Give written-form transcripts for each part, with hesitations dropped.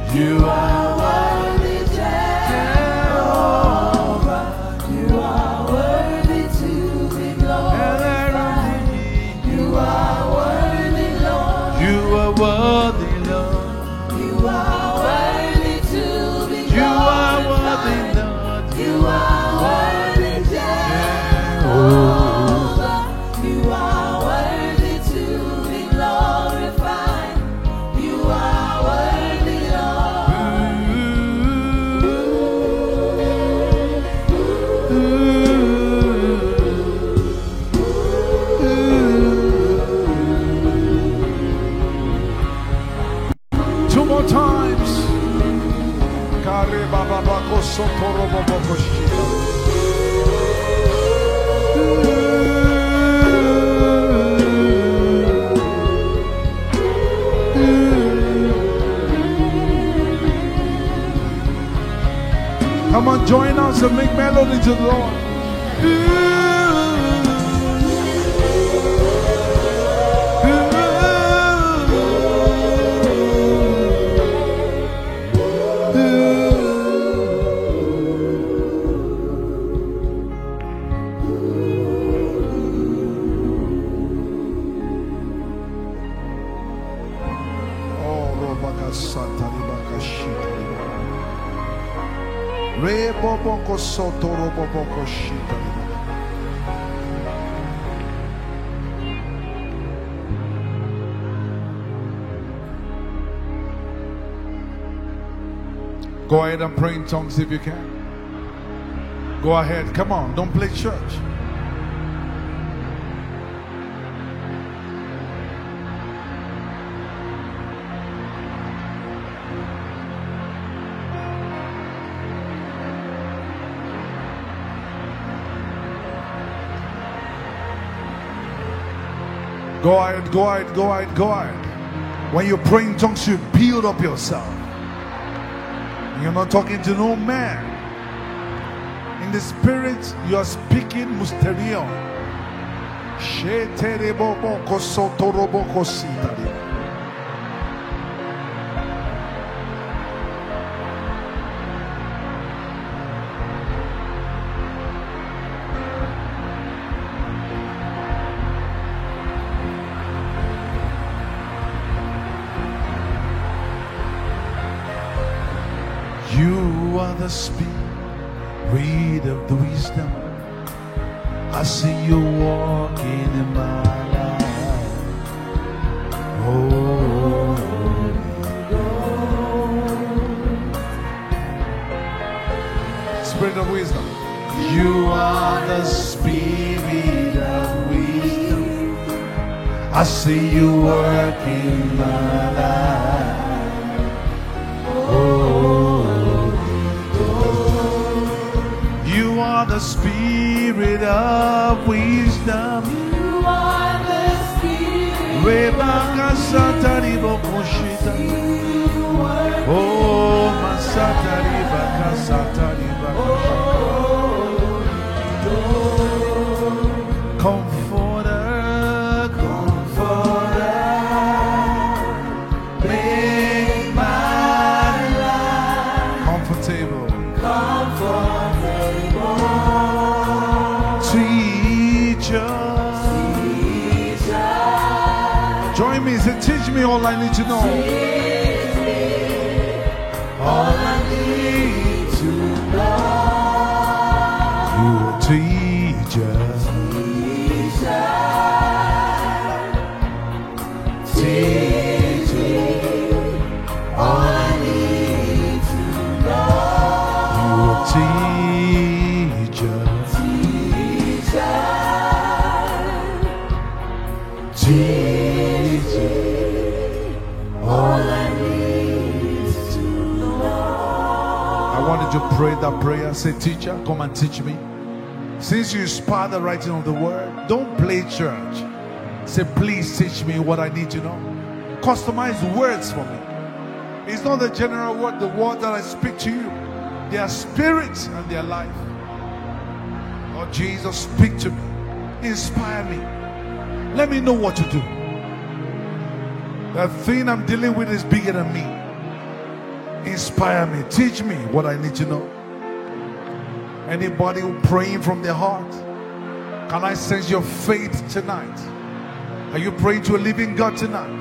You are worthy, Jehovah. You are worthy to be glorified. You are worthy, Lord. You are worthy, Lord. You are worthy to be glorified. You are worthy, Lord. You are worthy, Jehovah. You are worthy to be glorified. You are worthy, Lord. Two more times. Kare baba bako sotoro baba koshita. Come on, join us and make melody to the Lord. Go ahead and pray in tongues if you can. Go ahead. Come on. Don't play church. Go ahead, go ahead, go ahead, go ahead. When you pray in tongues, you build up yourself. You're not talking to no man. In the spirit, you are speaking mysterion. You are the spirit of the wisdom. I see you walking in my life. Oh, Spirit of wisdom. You are the spirit of wisdom. I see you working my life. Oh, you are the spirit of wisdom. You are the spirit. Rebecca Satari Bokoshita. Oh, Masatari Baka Satari Baka. Comforter, comforter, make my life comfortable. Teacher, join me, say, teach me all I need to know. All I need to know. You are teacher. Teach me all I need to know. You are teacher. Teach me all I need to know. I wanted to pray that prayer. Say, teacher, come and teach me. Since you inspire the writing of the word, don't play church. Say, please teach me what I need to know. Customize words for me. It's not the general word, the word that I speak to you. They are spirits and they are life. Lord Jesus, speak to me. Inspire me. Let me know what to do. The thing I'm dealing with is bigger than me. Inspire me. Teach me what I need to know. Anybody who praying from their heart, can I sense your faith tonight? Are you praying to a living God tonight?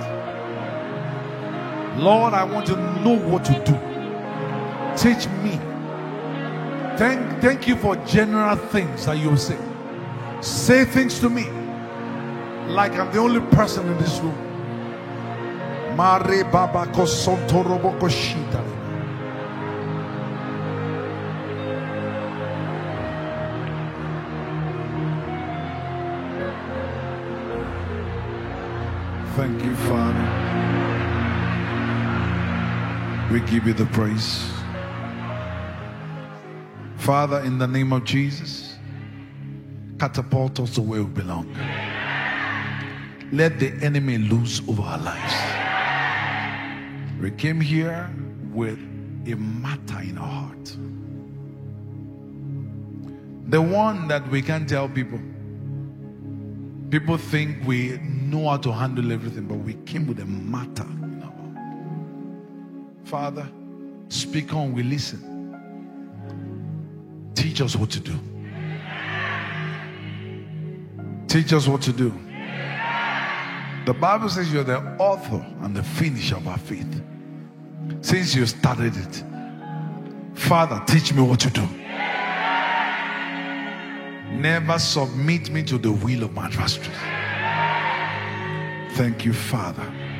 Lord, I want to know what to do. Teach me. Thank you for general things that you say. Say things to me like I'm the only person in this room. Mare Baba Kosontorobo Koshita. Thank you, Father. We give you the praise. Father, in the name of Jesus, catapult us to where we belong. Let the enemy lose over our lives. We came here with a matter in our heart. The one that we can't tell people. People think we know how to handle everything, but we came with a matter in our heart. Father, speak on, we listen. Teach us what to do. Teach us what to do. The Bible says you're the author and the finisher of our faith. Since you started it, Father, teach me what to do. Never submit me to the will of my adversaries. Thank you, Father.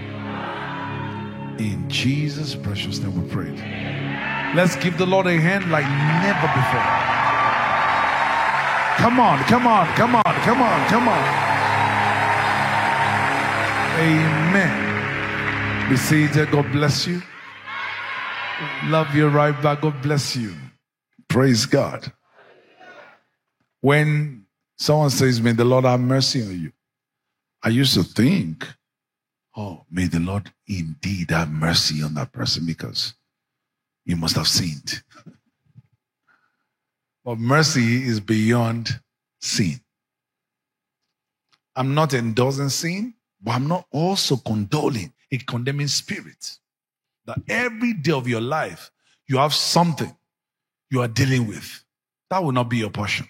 In Jesus' precious name we pray. Let's give the Lord a hand like never before. Come on, come on, come on, come on, come on. Amen. Be seated. God bless you. Love you right back. God bless you. Praise God. When someone says, may the Lord have mercy on you, I used to think, oh, may the Lord indeed have mercy on that person because he must have sinned. But mercy is beyond sin. I'm not endorsing sin, but I'm not also condoning a condemning spirit. That every day of your life, you have something you are dealing with. That will not be your portion.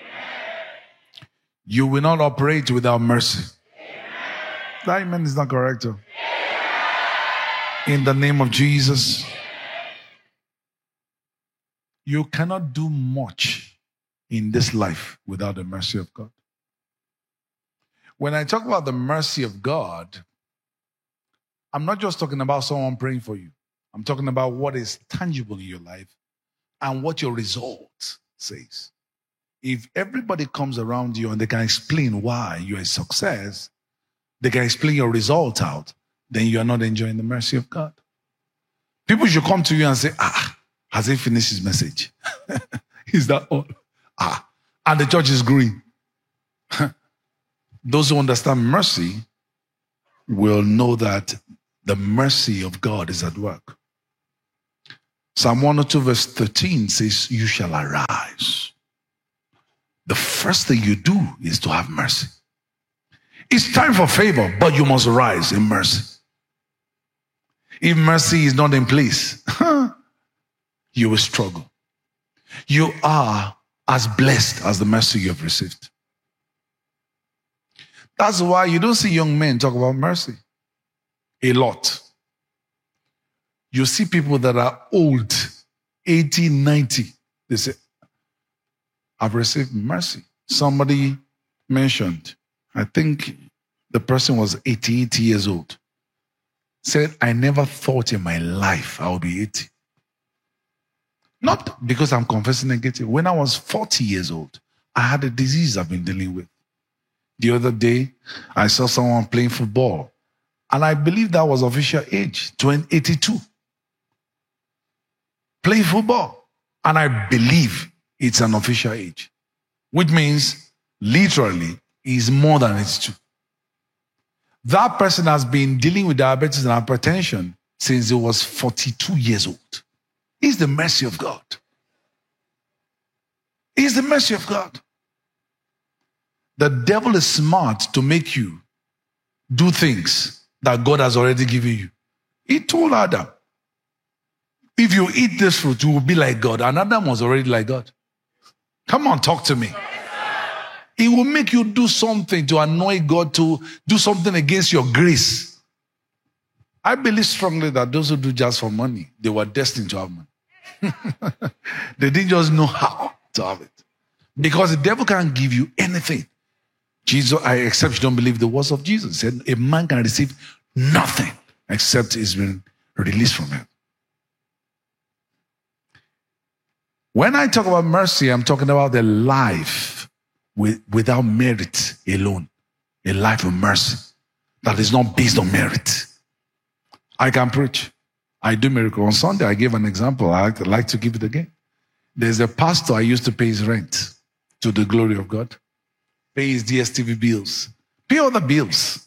You will not operate without mercy. That amen is not correct. In the name of Jesus, you cannot do much in this life without the mercy of God. When I talk about the mercy of God, I'm not just talking about someone praying for you. I'm talking about what is tangible in your life and what your result says. If everybody comes around you and they can explain why you're a success, they can explain your result out, then you are not enjoying the mercy of God. People should come to you and say, has he finished his message? Is that all? And the church is green. Those who understand mercy will know that the mercy of God is at work. Psalm 102 verse 13 says, you shall arise. The first thing you do is to have mercy. It's time for favor, but you must rise in mercy. If mercy is not in place, you will struggle. You are as blessed as the mercy you have received. That's why you don't see young men talk about mercy a lot. You see people that are old, 80, 90, they say, I've received mercy. Somebody mentioned, I think the person was 88 years old, said, I never thought in my life I would be 80. Not because I'm confessing negative. When I was 40 years old, I had a disease I've been dealing with. The other day, I saw someone playing football, and I believe that was official age, 82. Playing football. And I believe it's an official age, which means literally is more than 82. That person has been dealing with diabetes and hypertension since he was 42 years old. It's the mercy of God. It's the mercy of God. The devil is smart to make you do things that God has already given you. He told Adam, If you eat this fruit, you will be like God. And Adam was already like God. Come on, talk to me. It will make you do something to annoy God, to do something against your grace. I believe strongly that those who do just for money, they were destined to have money. They didn't just know how to have it. Because the devil can't give you anything. Jesus, except you don't believe the words of Jesus. He said, a man can receive nothing except he's been released from him. When I talk about mercy, I'm talking about the life without merit alone. A life of mercy that is not based on merit. I can preach. I do miracle. On Sunday, I gave an example. I'd like to give it again. There's a pastor I used to pay his rent to the glory of God. Pay his DSTV bills. Pay all the bills.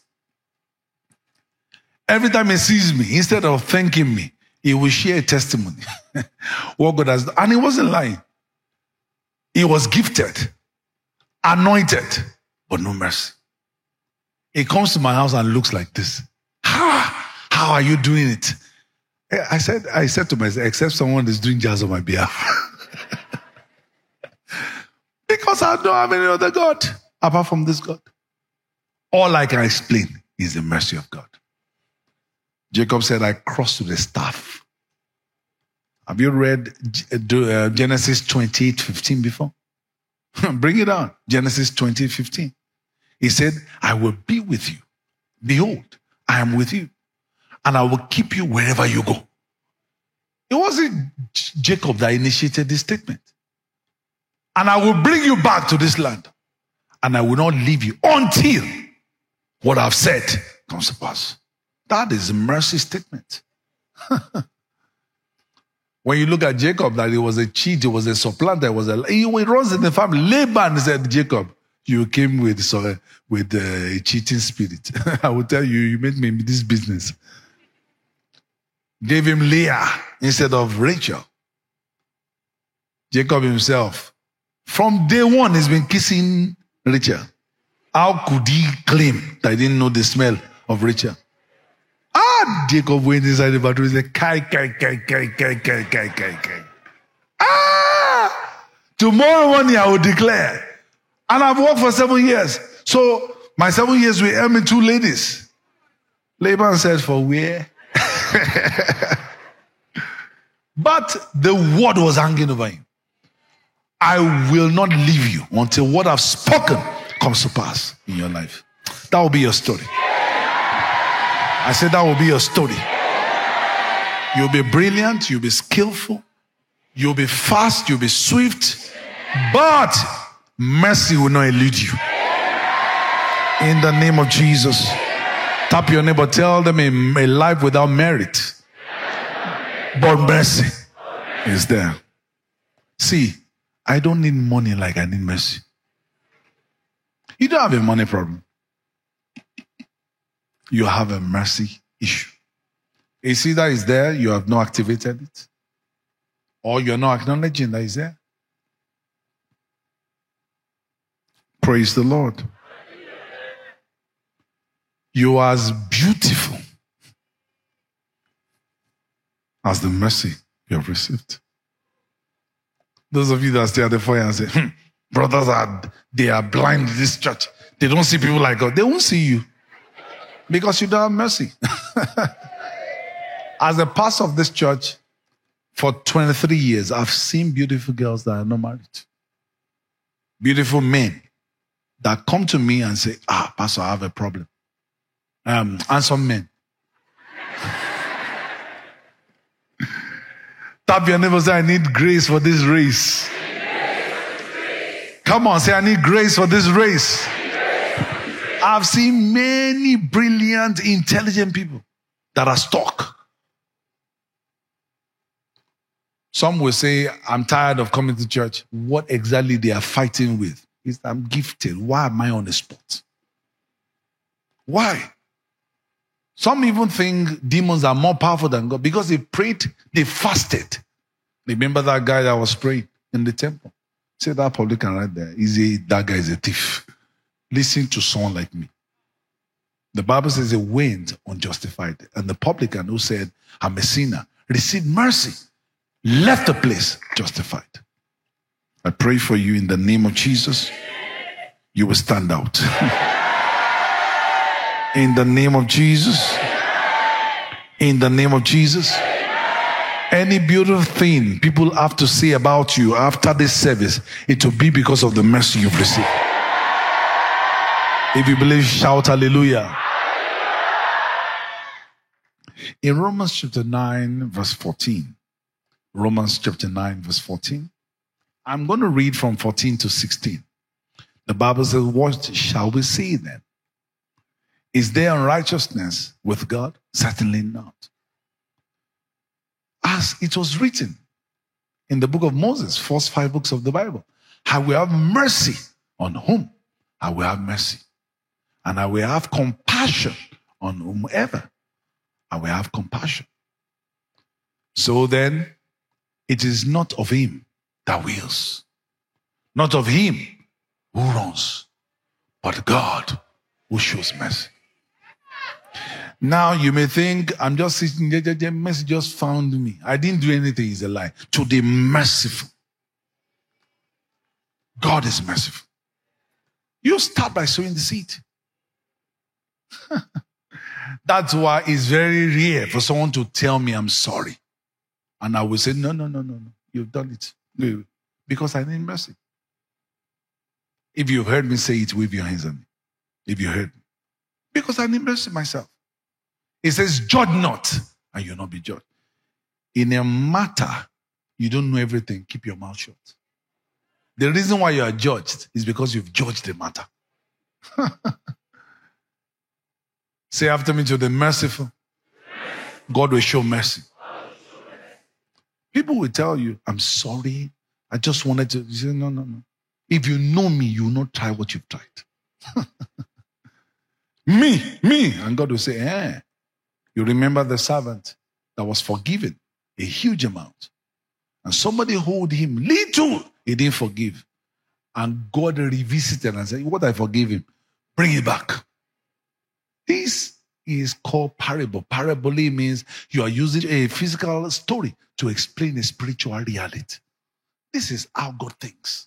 Every time he sees me, instead of thanking me, he will share a testimony. What God has done. And he wasn't lying. He was gifted, anointed, but no mercy. He comes to my house and looks like this. How are you doing it? I said to myself, except someone is doing jazz on my behalf. Because I don't have any other God apart from this God. All I can explain is the mercy of God. Jacob said, I crossed to the staff. Have you read Genesis 28:15 before? Bring it on. Genesis 28:15. He said, I will be with you. Behold, I am with you. And I will keep you wherever you go. It wasn't Jacob that initiated this statement. And I will bring you back to this land. And I will not leave you until what I've said comes to pass. That is a mercy statement. When you look at Jacob, that he was a cheat, he was a supplanter, he runs in the family. Laban said, Jacob, you came with a cheating spirit. I will tell you, you made me in this business. Gave him Leah instead of Rachel. Jacob himself, from day one, he's been kissing Rachel. How could he claim that he didn't know the smell of Rachel? Jacob went inside the bathroom and said, Kai. Tomorrow morning I will declare. And I've worked for 7 years. So my 7 years will earn me 2 ladies. Laban said, for where? But the word was hanging over him. I will not leave you until what I've spoken comes to pass in your life. That will be your story. I said that will be your story. You'll be brilliant, you'll be skillful, you'll be fast, you'll be swift, but mercy will not elude you. In the name of Jesus. Tap your neighbor, tell them a life without merit, but mercy is there. See, I don't need money like I need mercy. You don't have a money problem. You have a mercy issue. It's either it's there, you have not activated it, or you're not acknowledging that it's there. Praise the Lord. You are as beautiful as the mercy you have received. Those of you that stay at the fire and say, brothers they are blind in this church. They don't see people like God. They won't see you. Because you don't have mercy. As a pastor of this church, for 23 years, I've seen beautiful girls that are not married. Beautiful men that come to me and say, Pastor, I have a problem. Handsome men. Tap your neighbor, say, I need grace for this race. Come on, say, I need grace for this race. I've seen many brilliant, intelligent people that are stuck. Some will say, I'm tired of coming to church. What exactly they are fighting with is I'm gifted. Why am I on the spot? Why? Some even think demons are more powerful than God because they prayed, they fasted. Remember that guy that was praying in the temple? Say that publican right there. That guy is a thief. Listen to someone like me. The Bible says he went unjustified. And the publican who said, I'm a sinner, received mercy. left the place justified. I pray for you in the name of Jesus. You will stand out. In the name of Jesus. In the name of Jesus. Any beautiful thing people have to say about you after this service, it will be because of the mercy you've received. If you believe, shout hallelujah. In Romans chapter 9, verse 14. Romans chapter 9, verse 14. I'm going to read from 14 to 16. The Bible says, what shall we say then? Is there unrighteousness with God? Certainly not. As it was written in the book of Moses, first 5 books of the Bible, I will have mercy on whom I will have mercy. And I will have compassion on whomever I will have compassion. So then, it is not of him that wills, not of him who runs, but God who shows mercy. Now you may think, I'm just sitting there, mercy just found me. I didn't do anything, it's a lie. To the merciful. God is merciful. You start by sowing the seed. That's why it's very rare for someone to tell me I'm sorry. And I will say, no. You've done it. No, because I need mercy. If you've heard me say it, wave your hands at me. If you heard me. Because I need mercy myself. It says, judge not, and you'll not be judged. In a matter, you don't know everything, keep your mouth shut. The reason why you are judged is because you've judged the matter. Say after me, to the merciful, God will show mercy. People will tell you, I'm sorry, I just wanted to. You say, no. If you know me, you will not try what you've tried. Me. And God will say, you remember the servant that was forgiven a huge amount. And somebody owed him little, he didn't forgive. And God revisited and said, what I forgave him, bring it back. This is called parable. Parable means you are using a physical story to explain a spiritual reality. This is how God thinks.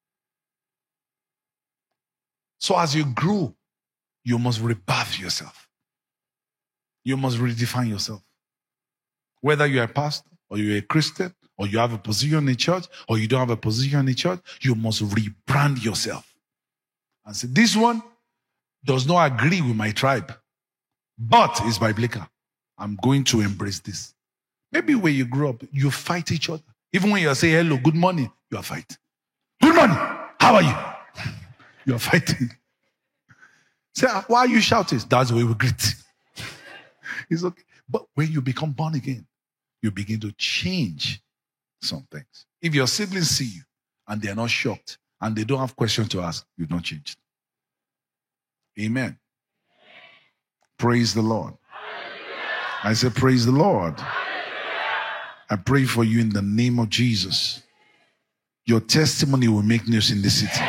So as you grow, you must rebirth yourself. You must redefine yourself. Whether you're a pastor, or you're a Christian, or you have a position in the church, or you don't have a position in the church, you must rebrand yourself. And say, this one does not agree with my tribe, but it's biblical. I'm going to embrace this. Maybe when you grow up, you fight each other. Even when you say hello, good morning, you are fighting. Good morning, how are you? You are fighting. Say, why are you shouting? That's the way we greet. It's okay. But when you become born again, you begin to change some things. If your siblings see you and they're not shocked and they don't have questions to ask, you've not changed. Amen. Praise the Lord. I say, praise the Lord. I pray for you in the name of Jesus. Your testimony will make news in this city.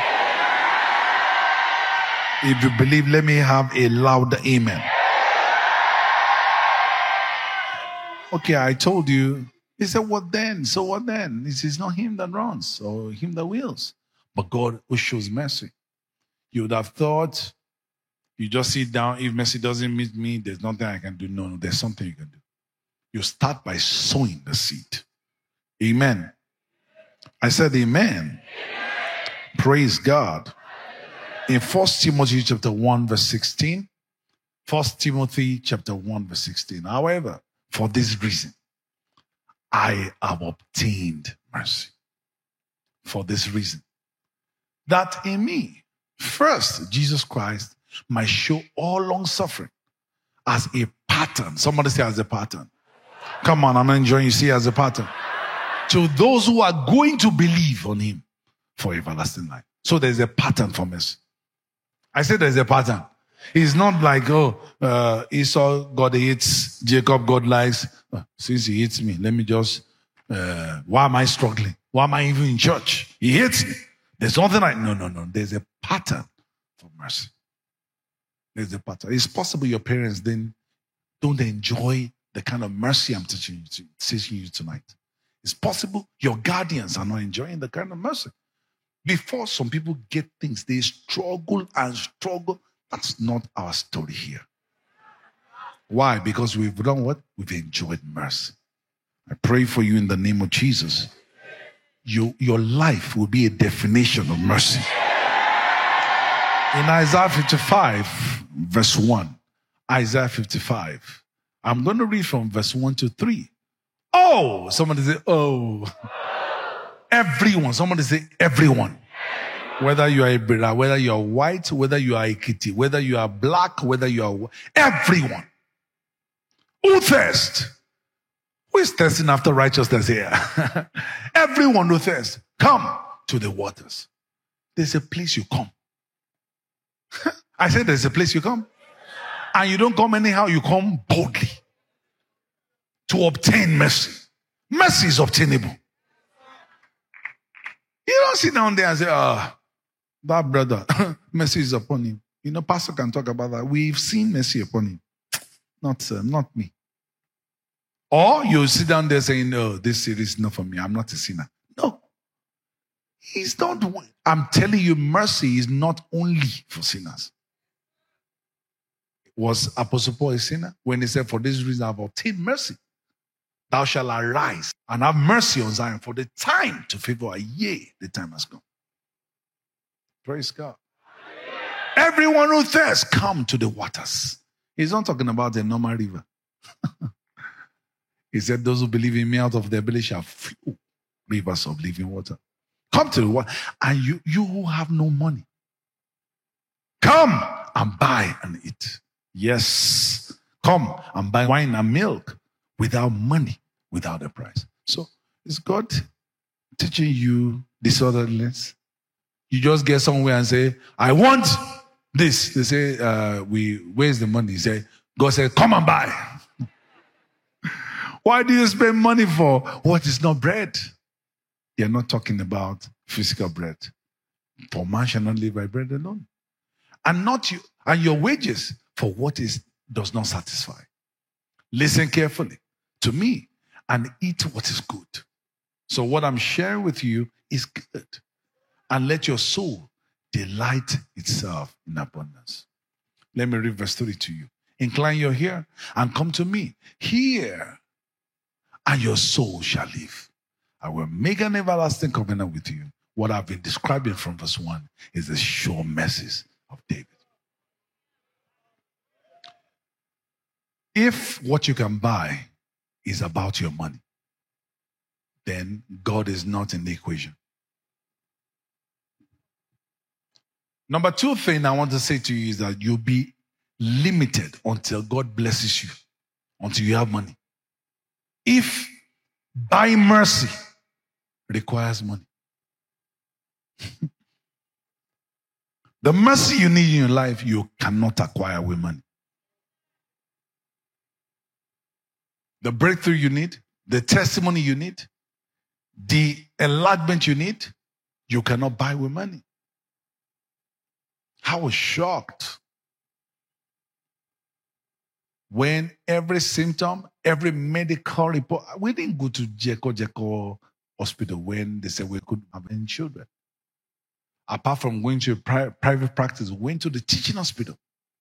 If you believe, let me have a loud amen. Okay, I told you. He said, what then? So what then? It is not him that runs or him that wills, but God who shows mercy. You would have thought, you just sit down. If mercy doesn't meet me, there's nothing I can do. No, there's something you can do. You start by sowing the seed. Amen. I said amen. Amen. Praise God. In 1 Timothy chapter 1 verse 16, 1 Timothy chapter 1 verse 16. However, for this reason, I have obtained mercy. For this reason, that in me, first, Jesus Christ might show all long suffering as a pattern. Somebody say as a pattern. Come on, I'm enjoying you. See as a pattern. To those who are going to believe on him for everlasting life. So there's a pattern for mercy. I said there's a pattern. It's not like, Esau, God hates, Jacob, God likes. Since he hates me, let me just, why am I struggling? Why am I even in church? He hates me. There's nothing like, no. There's a pattern for mercy. There's a pattern. It's possible your parents then don't enjoy the kind of mercy I'm teaching you tonight. It's possible your guardians are not enjoying the kind of mercy. Before some people get things, they struggle and struggle. That's not our story here. Why? Because we've done what? We've enjoyed mercy. I pray for you in the name of Jesus. Your life will be a definition of mercy. In Isaiah 55, verse 1. Isaiah 55. I'm going to read from verse 1 to 3. Oh, somebody say, oh. Everyone. Somebody say, everyone. Whether you are a brother, whether you are white, whether you are a kitty, whether you are black, whether you are... Everyone. Who thirst? Who is thirsting after righteousness here? Everyone who thirsts, come to the waters. There's a place you come. I said there's a place you come. And you don't come anyhow, you come boldly to obtain mercy. Mercy is obtainable. You don't sit down there and say, that brother, mercy is upon him. You know, pastor can talk about that. We've seen mercy upon him. Not me. Or you sit down there saying, no, this series is not for me. I'm not a sinner. No. He's not. I'm telling you, mercy is not only for sinners. Was Apostle Paul a sinner? When he said, for this reason I've obtained mercy. Thou shalt arise and have mercy on Zion, for the time to favor, yea, the time has come. Praise God. Everyone who thirsts, come to the waters. He's not talking about the normal river. He said, those who believe in me, out of their belly shall flow rivers of living water. Come to the water. And you who have no money, come and buy and eat. Yes. Come and buy wine and milk without money, without a price. So is God teaching you disorderliness? You just get somewhere and say, I want this. They say, where's the money? He say, God said, come and buy. Why do you spend money for what is not bread? They're not talking about physical bread. For man shall not live by bread alone. And not you, and your wages for what does not satisfy. Listen carefully to me and eat what is good. So what I'm sharing with you is good. And let your soul delight itself in abundance. Let me read verse 3 to you. Incline your ear and come to me. Hear, and your soul shall live. I will make an everlasting covenant with you. What I've been describing from verse 1 is the sure mercies of David. If what you can buy is about your money, then God is not in the equation. Number 2 thing I want to say to you is that you'll be limited until God blesses you, until you have money. If buying mercy requires money, the mercy you need in your life, you cannot acquire with money. The breakthrough you need, the testimony you need, the enlargement you need, you cannot buy with money. I was shocked when every symptom, every medical report, we didn't go to Jeko hospital when they said we couldn't have any children. Apart from going to a private practice, we went to the teaching hospital.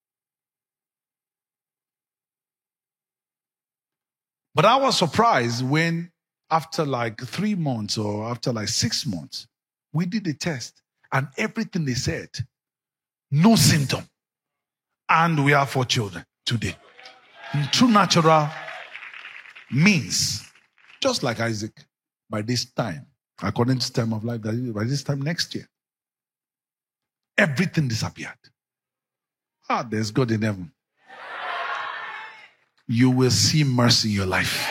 But I was surprised when after like 3 months or after like 6 months, we did the test and everything they said, no symptom. And we have 4 children today. Through natural means, just like Isaac, by this time, according to the time of life, by this time next year, everything disappeared. There's God in heaven. You will see mercy in your life.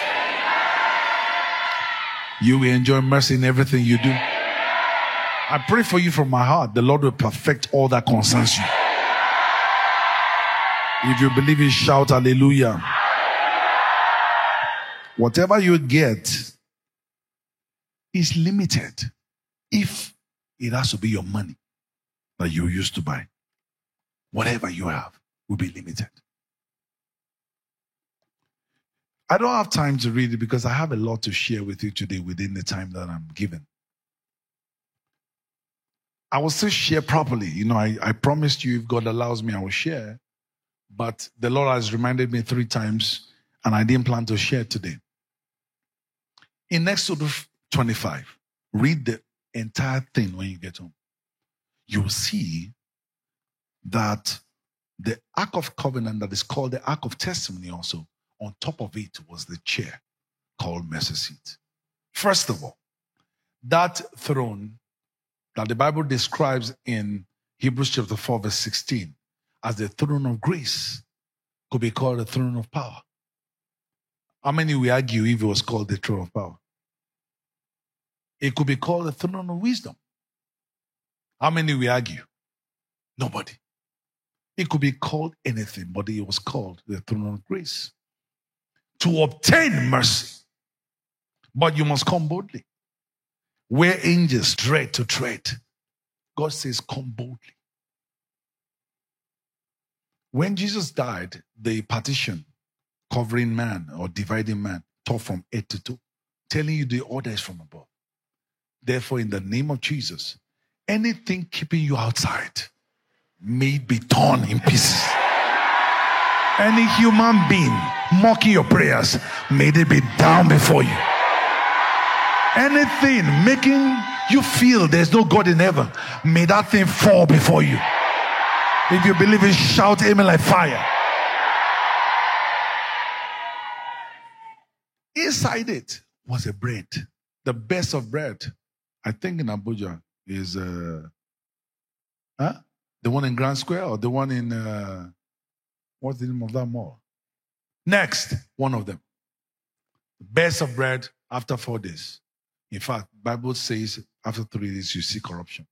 You will enjoy mercy in everything you do. I pray for you from my heart. The Lord will perfect all that concerns you. If you believe it, shout hallelujah. Whatever you get is limited if it has to be your money that you used to buy. Whatever you have will be limited. I don't have time to read it because I have a lot to share with you today within the time that I'm given. I will still share properly. I promised you, if God allows me, I will share. But the Lord has reminded me 3 times, and I didn't plan to share today. In Exodus 25, read the entire thing when you get home. You will see that the Ark of Covenant, that is called the Ark of Testimony also, on top of it was the chair called mercy seat. First of all, that throne that the Bible describes in Hebrews chapter 4 verse 16 as the throne of grace could be called the throne of power. How many will argue if it was called the throne of power? It could be called the throne of wisdom. How many will argue? Nobody. It could be called anything, but it was called the throne of grace. To obtain mercy. But you must come boldly. Where angels dread to tread, God says, come boldly. When Jesus died, the partition covering man or dividing man tore from head to toe, telling you the order is from above. Therefore, in the name of Jesus, anything keeping you outside may be torn in pieces. Any human being mocking your prayers, may they be down before you. Anything making you feel there's no God in heaven, may that thing fall before you. If you believe it, shout amen like fire. Inside it was a bread, the best of bread. I think in Abuja is the one in Grand Square or the one in what's the name of that mall? Next, one of them. The best of bread after 4 days. In fact, Bible says after 3 days you see corruption.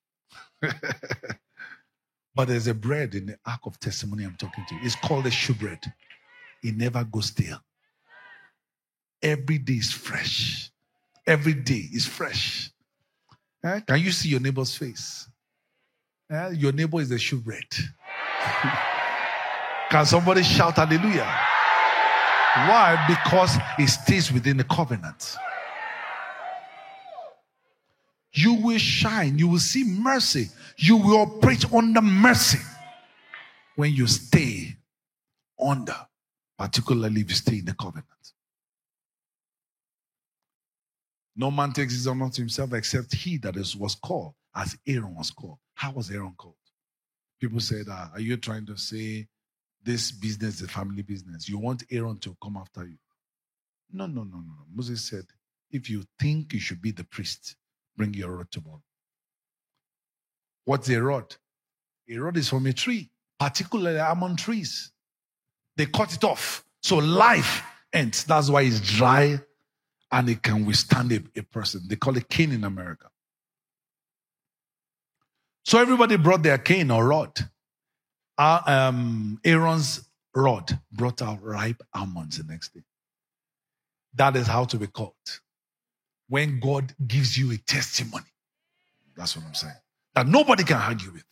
But there's a bread in the Ark of Testimony I'm talking to. It's called a shewbread. It never goes stale. Every day is fresh. Every day is fresh. Can you see your neighbor's face? Your neighbor is the shewbread. Can somebody shout hallelujah? Why? Because it stays within the covenant. You will shine. You will see mercy. You will operate under mercy when you stay under, particularly if you stay in the covenant. No man takes his honor to himself except he that was called as Aaron was called. How was Aaron called? People said, are you trying to say this business is a family business? You want Aaron to come after you? No. Moses said, if you think you should be the priest, bring your rod tomorrow. What's a rod? A rod is from a tree, particularly almond trees. They cut it off. So life ends. That's why it's dry and it can withstand a person. They call it cane in America. So everybody brought their cane or rod. Aaron's rod brought out ripe almonds the next day. That is how to be called. When God gives you a testimony. That's what I'm saying. That nobody can argue with.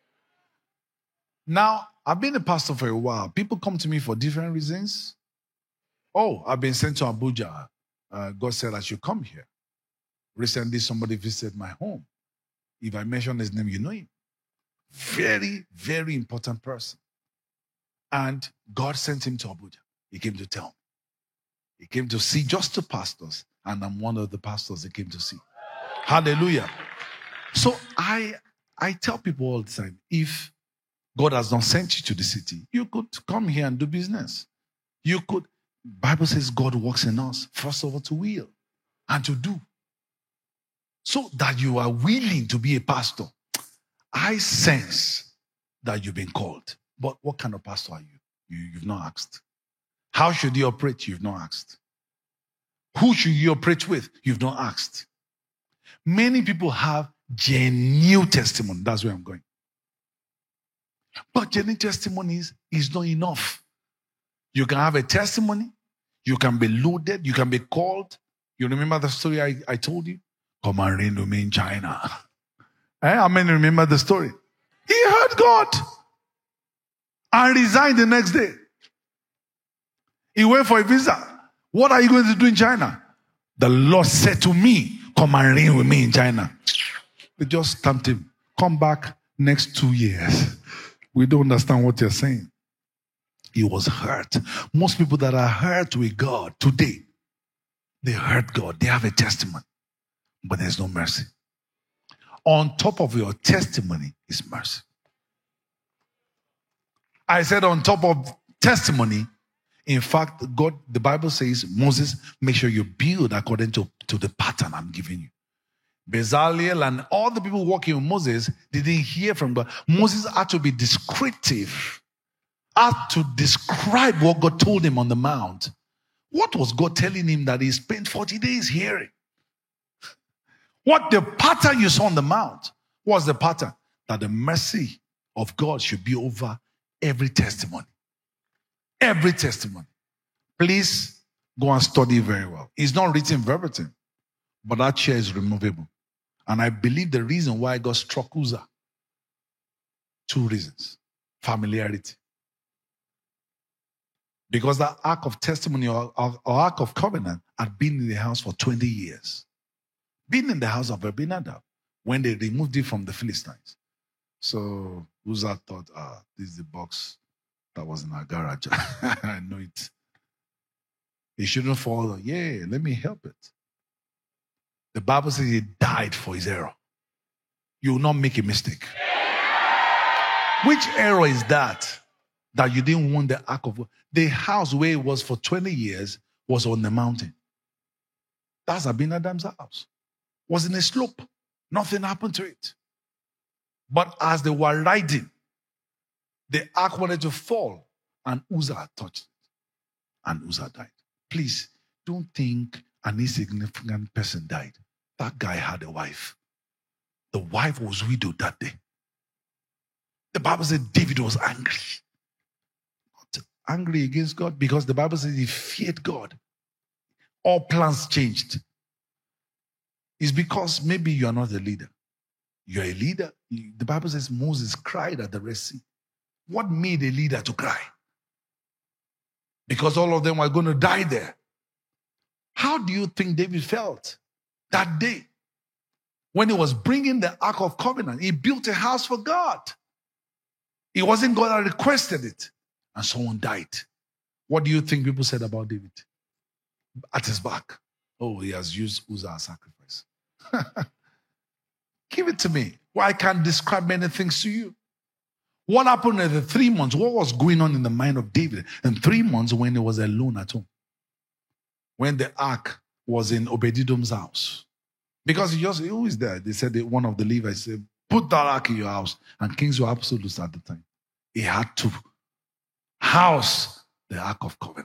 Now, I've been a pastor for a while. People come to me for different reasons. Oh, I've been sent to Abuja. God said I should come here. Recently, somebody visited my home. If I mention his name, you know him. Very, very important person. And God sent him to Abuja. He came to tell me. He came to see just 2 pastors. And I'm one of the pastors they came to see. Hallelujah. So I tell people all the time, if God has not sent you to the city, you could come here and do business. You could. Bible says God works in us, first of all, to will and to do. So that you are willing to be a pastor. I sense that you've been called. But what kind of pastor are you? You've not asked. How should you operate? You've not asked. Who should you operate with? You've not asked. Many people have genuine testimony. That's where I'm going. But genuine testimonies is not enough. You can have a testimony. You can be loaded. You can be called. You remember the story I told you? Come and reign with me in China. How many remember the story? He heard God and resigned the next day. He went for a visa. What are you going to do in China? The Lord said to me, come and reign with me in China. They just stamped him. Come back next 2 years. We don't understand what you're saying. He was hurt. Most people that are hurt with God today, they hurt God. They have a testimony, but there's no mercy. On top of your testimony is mercy. I said on top of testimony, in fact, God, the Bible says, Moses, make sure you build according to the pattern I'm giving you. Bezalel and all the people working with Moses didn't hear from God. Moses had to be descriptive, had to describe what God told him on the mount. What was God telling him that he spent 40 days hearing? What the pattern you saw on the mount was the pattern that the mercy of God should be over every testimony. Every testimony. Please go and study very well. It's not written verbatim, but that chair is removable. And I believe the reason why God struck Uzzah, 2 reasons. Familiarity. Because that ark of testimony or ark of covenant had been in the house for 20 years. Been in the house of Abinadab when they removed it from the Philistines. So Uzzah thought, this is the box that was in our garage. I know it. He shouldn't fall. Yeah, let me help it. The Bible says he died for his error. You will not make a mistake. Which error is that? That you didn't want the ark of God. The house where it was for 20 years was on the mountain. That's Abinadab's house. Was in a slope. Nothing happened to it. But as they were riding, the ark wanted to fall, and Uzzah touched it. And Uzzah died. Please, don't think an insignificant person died. That guy had a wife. The wife was widowed that day. The Bible said David was angry. Not angry against God, because the Bible says he feared God. All plans changed. It's because maybe you are not a leader. You're a leader. The Bible says Moses cried at the Red Sea. What made a leader to cry? Because all of them were going to die there. How do you think David felt that day when he was bringing the Ark of Covenant? He built a house for God. It wasn't God that requested it. And someone died. What do you think people said about David? At his back. Oh, he has used Uzzah as sacrifice. Give it to me. Well, I can't describe many things to you. What happened in the 3 months? What was going on in the mind of David in 3 months when he was alone at home? When the ark was in Obed-Edom's house. Because he was there. They said that one of the Levites said, put that ark in your house. And kings were absolute at the time. He had to house the Ark of Covenant.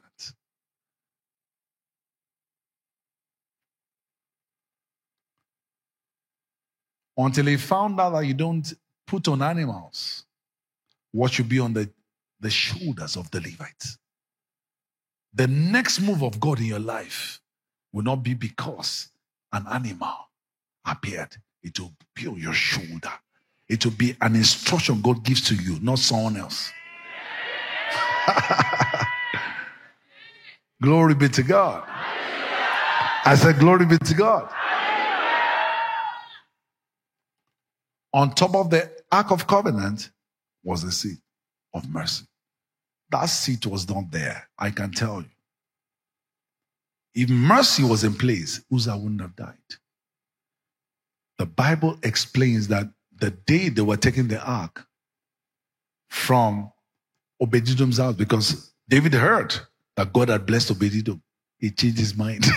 Until he found out that you don't put on animals what should be on the shoulders of the Levites. The next move of God in your life will not be because an animal appeared. It will be on your shoulder. It will be an instruction God gives to you, not someone else. Glory be to God. I said, glory be to God. On top of the Ark of Covenant was the seat of mercy. That seat was not there, I can tell you. If mercy was in place, Uzzah wouldn't have died. The Bible explains that the day they were taking the ark from Obed-Edom's house, because David heard that God had blessed Obed-Edom, he changed his mind.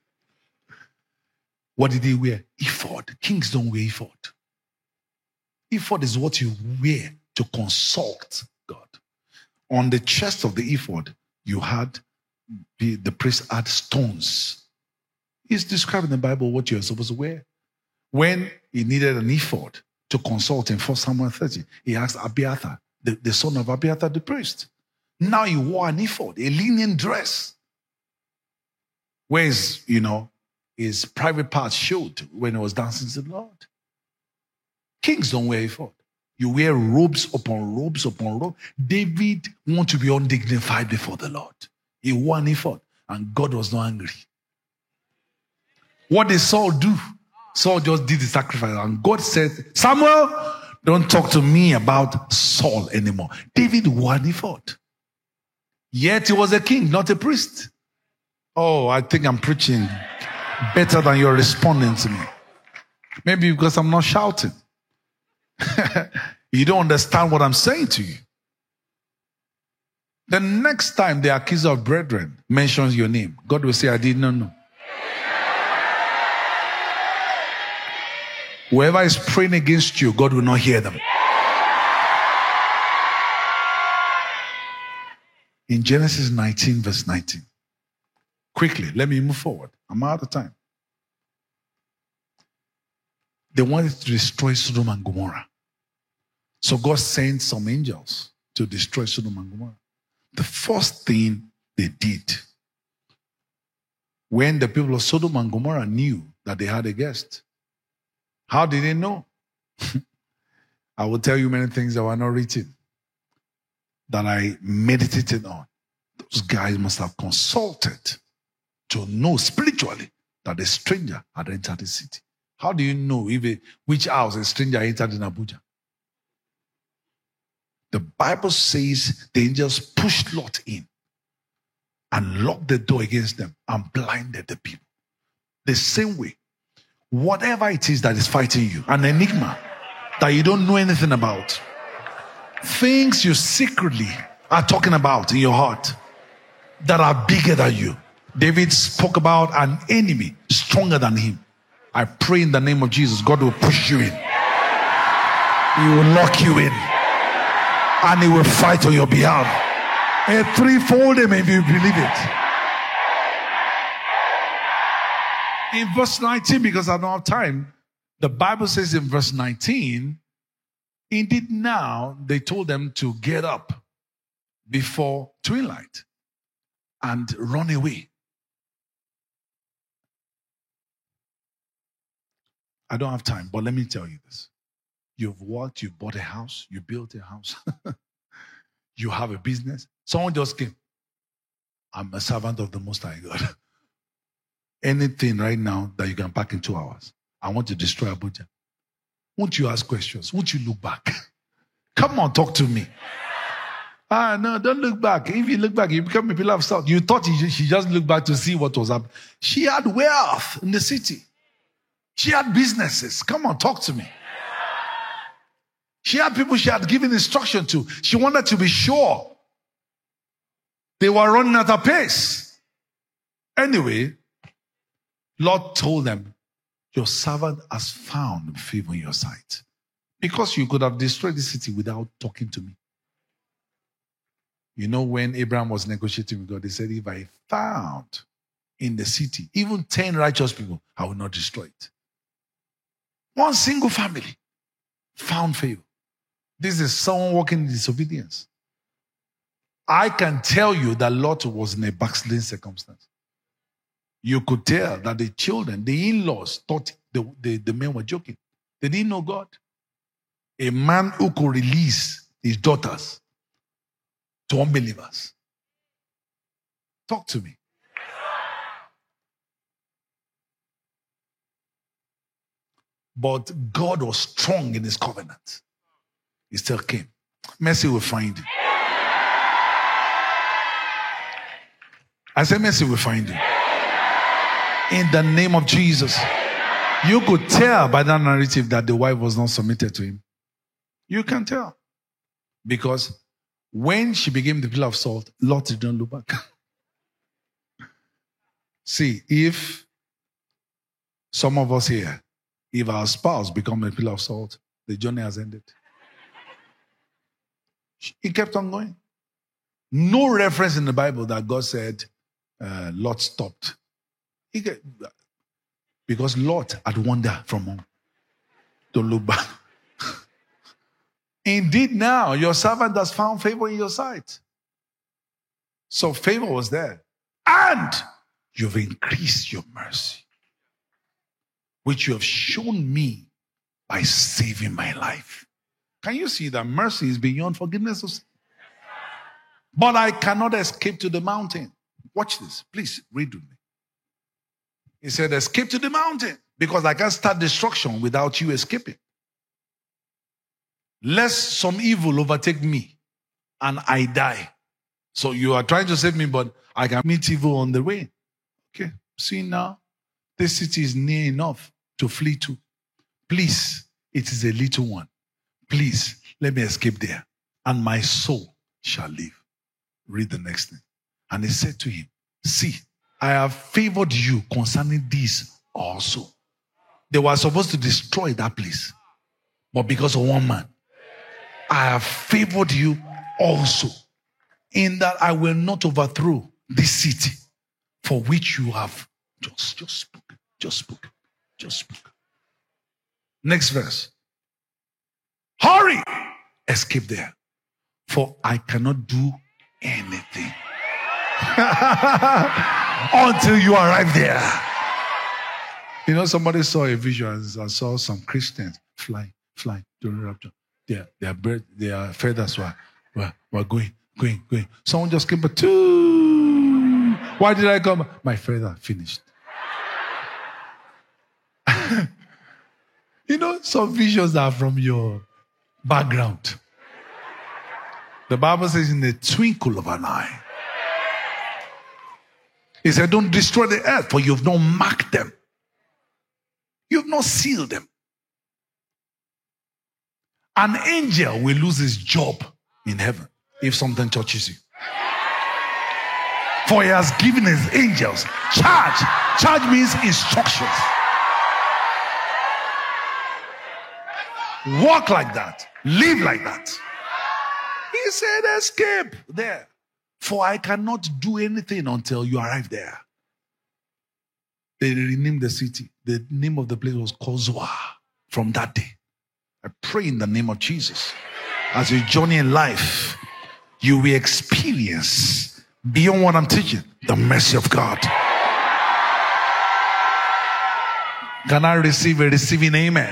What did he wear? Ephod. Kings don't wear ephod. Ephod is what you wear to consult God. On the chest of the ephod, you had, the priest had stones. It's described in the Bible what you're supposed to wear. When he needed an ephod to consult in 1 Samuel 30, he asked Abiathar, the son of Abiathar the priest. Now he wore an ephod, a linen dress. Where his private parts showed when he was dancing to the Lord. Kings don't wear ephod. You wear robes upon robes upon robes. David wanted to be undignified before the Lord. He wore an ephod. and God was not angry. What did Saul do? Saul just did the sacrifice, and God said, Samuel, don't talk to me about Saul anymore. David won the fought. Yet he was a king, not a priest. Oh, I think I'm preaching better than you're responding to me. Maybe because I'm not shouting. You don't understand what I'm saying to you. The next time the accuser of brethren mentions your name, God will say, I did not know. Whoever is praying against you, God will not hear them. In Genesis 19, verse 19. Quickly, let me move forward. I'm out of time. They wanted to destroy Sodom and Gomorrah. So God sent some angels to destroy Sodom and Gomorrah. The first thing they did, when the people of Sodom and Gomorrah knew that they had a guest, how did they know? I will tell you many things that were not written, that I meditated on. Those guys must have consulted to know spiritually that a stranger had entered the city. How do you know which house a stranger entered in Abuja? The Bible says the angels pushed Lot in and locked the door against them and blinded the people. The same way, whatever it is that is fighting you, an enigma that you don't know anything about, things you secretly are talking about in your heart that are bigger than you. David spoke about an enemy stronger than him. I pray in the name of Jesus, God will push you in. He will lock you in. And he will fight on your behalf. A threefold amen if you believe it. In verse 19, because I don't have time, the Bible says in verse 19, indeed now they told them to get up before twilight and run away. I don't have time, but let me tell you this. You've worked, you bought a house, you built a house, you have a business. Someone just came. I'm a servant of the Most High God. Anything right now that you can pack in 2 hours. I want to destroy Abuja. Won't you ask questions? Won't you look back? Come on, talk to me. No, don't look back. If you look back, you become a pillar of salt. You thought she just looked back to see what was up. She had wealth in the city. She had businesses. Come on, talk to me. She had people she had given instruction to. She wanted to be sure they were running at a pace. Anyway, Lord told them, your servant has found favor in your sight. Because you could have destroyed the city without talking to me. You know, when Abraham was negotiating with God, he said, if I found in the city even 10 righteous people, I will not destroy it. One single family found favor. This is someone walking in disobedience. I can tell you that Lot was in a backsliding circumstance. You could tell that the children, the in-laws, thought the men were joking. They didn't know God. A man who could release his daughters to unbelievers. Talk to me. But God was strong in his covenant. He still came. Mercy will find you. I said mercy will find you. In the name of Jesus. You could tell by that narrative that the wife was not submitted to him. You can tell. Because when she became the pillar of salt, Lot did not look back. See, if some of us here, if our spouse become a pillar of salt, the journey has ended. He kept on going. No reference in the Bible that God said Lot stopped. Because Lot had wandered from home. Don't look back. Indeed, now your servant has found favor in your sight. So favor was there. And you've increased your mercy, which you have shown me by saving my life. Can you see that mercy is beyond forgiveness of sin? But I cannot escape to the mountain. Watch this. Please read with me. He said, escape to the mountain because I can't start destruction without you escaping. Lest some evil overtake me and I die. So you are trying to save me, but I can meet evil on the way. Okay, see now, this city is near enough to flee to. Please, it is a little one. Please, let me escape there, and my soul shall live. Read the next thing. And he said to him, see, I have favored you concerning this also. They were supposed to destroy that place, but because of one man, I have favored you also, in that I will not overthrow this city for which you have just spoken. Next verse. Hurry, escape there, for I cannot do anything until you arrive there. You know, somebody saw a vision and saw some Christians flying during rapture. Their feathers were going. Someone just came, but why did I come? My feather finished. You know, some visions are from your background. The Bible says in the twinkle of an eye. He said, don't destroy the earth, for you've not marked them. You've not sealed them. An angel will lose his job in heaven if something touches you. For he has given his angels charge. Charge means instructions. Walk like that. Live like that. He said, escape there. For I cannot do anything until you arrive there. They renamed the city. The name of the place was called Zoar from that day. I pray in the name of Jesus, as you journey in life, you will experience, beyond what I'm teaching, the mercy of God. Can I receive a receiving amen?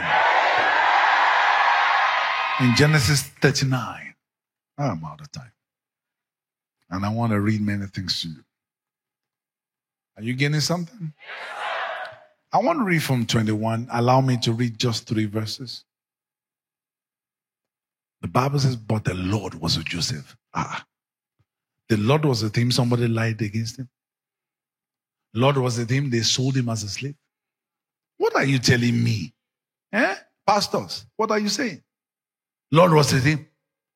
In Genesis 39, I'm out of time. And I want to read many things to you. Are you getting something? I want to read from 21. Allow me to read just 3 verses. The Bible says, but the Lord was with Joseph. The Lord was with him. Somebody lied against him. Lord was with him. They sold him as a slave. What are you telling me? Pastors, what are you saying? Lord was with him.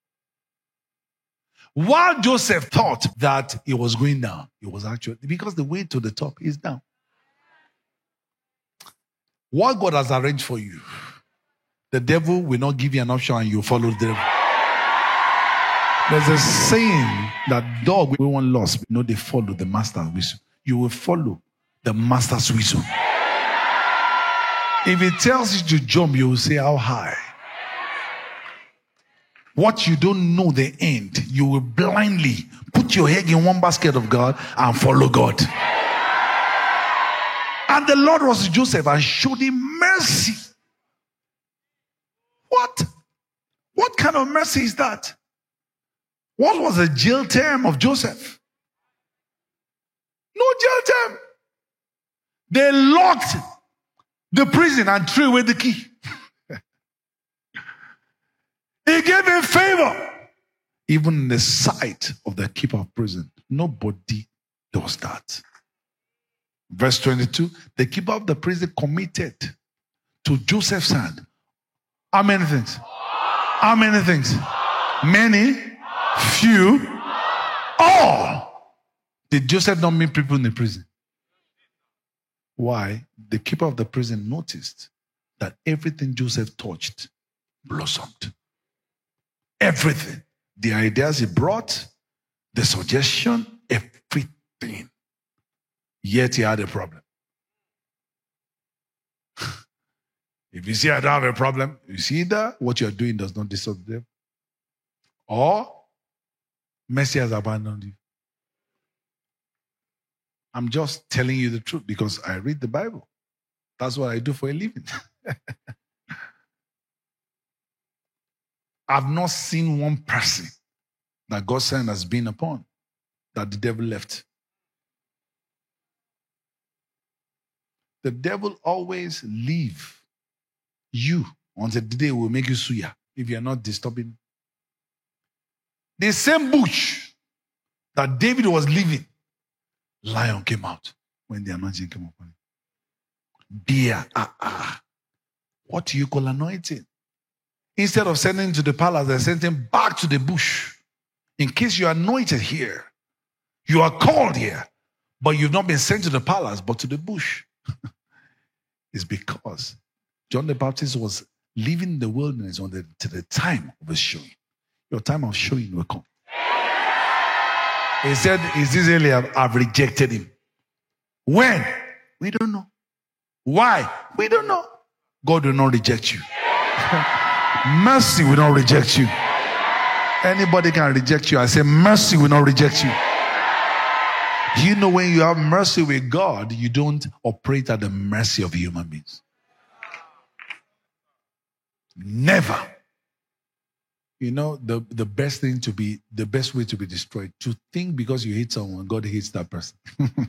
While Joseph thought that he was going down, it was actually, because the way to the top is down. What God has arranged for you, the devil will not give you an option and you follow the devil. There's a saying that dog will want lost. No, they follow the master's whistle. You will follow the master's whistle. If it tells you to jump, you will say how high. What you don't know the end, you will blindly put your egg in one basket of God and follow God. And the Lord was with Joseph and showed him mercy. What kind of mercy is that? What was the jail term of Joseph? No jail term. They locked the prison and threw away the key. He gave him favor. Even in the sight of the keeper of prison. Nobody does that. Verse 22, the keeper of the prison committed to Joseph's hand. How many things? How many things? Many, few, all. Did Joseph not meet people in the prison? Why? The keeper of the prison noticed that everything Joseph touched blossomed. Everything. The ideas he brought, the suggestion, everything. Yet he had a problem. If you see I don't have a problem, you see that what you're doing does not disturb them. Or mercy has abandoned you. I'm just telling you the truth because I read the Bible. That's what I do for a living. I've not seen one person that God's hand has been upon that the devil left. The devil always leave you until the day he will make you suya if you are not disturbing. The same bush that David was living, lion came out when the anointing came upon him. Beer, what do you call anointing? Instead of sending him to the palace, they sent him back to the bush. In case you are anointed here, you are called here, but you've not been sent to the palace, but to the bush. It's because John the Baptist was living in the wilderness to the time of his showing. Your time of showing will come. He said, is this Eliab? I've rejected him. When? We don't know. Why? We don't know. God will not reject you. Mercy will not reject you. Anybody can reject you. I say mercy will not reject you. You know, when you have mercy with God, you don't operate at the mercy of human beings. Never. You know, the best way to be destroyed, to think because you hate someone, God hates that person.